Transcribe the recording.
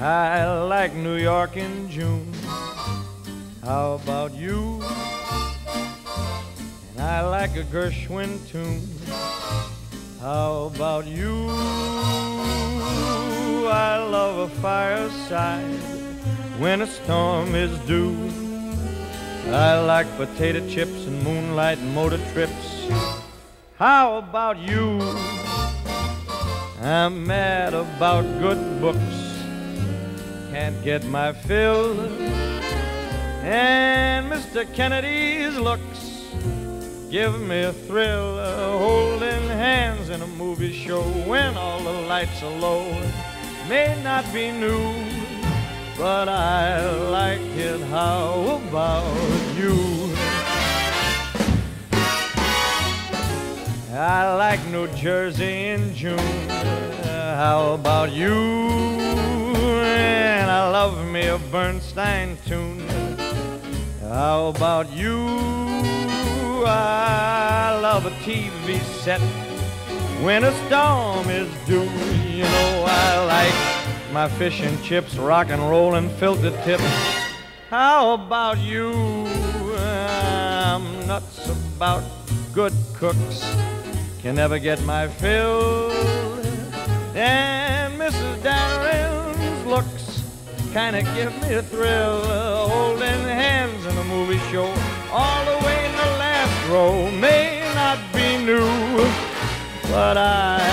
I like New York in June. How about you? And I like a Gershwin tune. How about you? I love a fireside when a storm is due. I like potato chips and moonlight and motor trips. How about you? I'm mad about good books, can't get my fill. And Mr. Kennedy's looks give me a thrill. Holding hands in a movie show when all the lights are low may not be new, but I like it. How about you? I like New Jersey in June. How about you? And I love me a Bernstein tune. How about you? I love a TV set when a storm is due. You know I like my fish and chips, rock and roll and filter tips. How about you? I'm nuts about good cooks, can never get my fill. And Mrs. Darren's looks kinda give me a thrill. Holding hands in a movie show all the way in the last row may not be new, but I